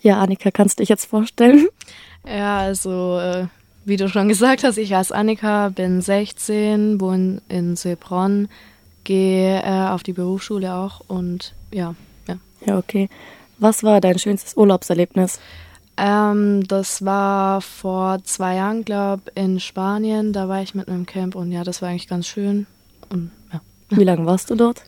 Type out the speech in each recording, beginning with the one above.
Ja, Annika, kannst du dich jetzt vorstellen? Ja, also wie du schon gesagt hast, ich heiße Annika, bin 16, wohne in Seebronn, gehe auf die Berufsschule auch und ja. Ja, okay. Was war dein schönstes Urlaubserlebnis? Das war vor 2 Jahren, glaube ich, in Spanien. Da war ich mit einem Camp und ja, das war eigentlich ganz schön. Und ja. Wie lange warst du dort?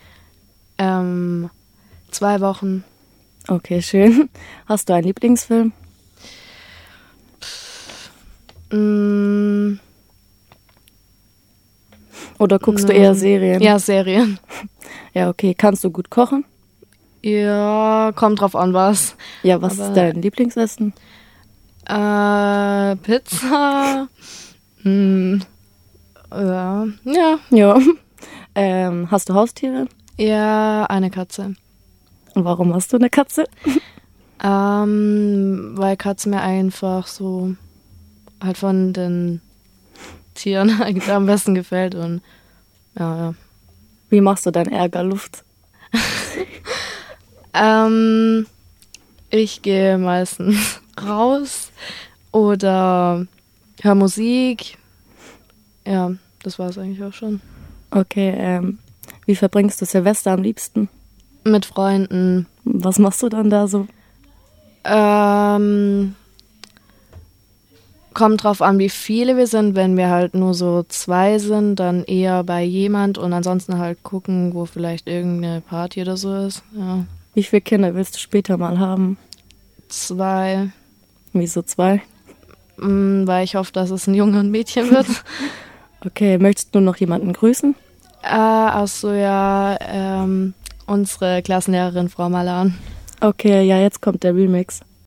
2 Wochen. Okay, schön. Hast du einen Lieblingsfilm? Oder guckst du eher Serien? Ja, Serien. Ja, okay. Kannst du gut kochen? Ja, kommt drauf an, was. Ja, was ist dein Lieblingsessen? Pizza. Ja. Ja. Hast du Haustiere? Ja, eine Katze. Und warum hast du eine Katze? Weil Katze mir einfach so halt von den Tieren am besten gefällt und ja. Wie machst du deinen Ärger Luft? Ich gehe meistens raus oder höre Musik. Ja, das war es eigentlich auch schon. Okay, wie verbringst du Silvester am liebsten? Mit Freunden. Was machst du dann da so? Kommt drauf an, wie viele wir sind. Wenn wir halt nur so 2 sind, dann eher bei jemand und ansonsten halt gucken, wo vielleicht irgendeine Party oder so ist. Ja. Wie viele Kinder willst du später mal haben? 2. Wieso 2? Weil ich hoffe, dass es ein Junge und ein Mädchen wird. Okay, möchtest du noch jemanden grüßen? Unsere Klassenlehrerin Frau Malan. Okay, ja, jetzt kommt der Remix.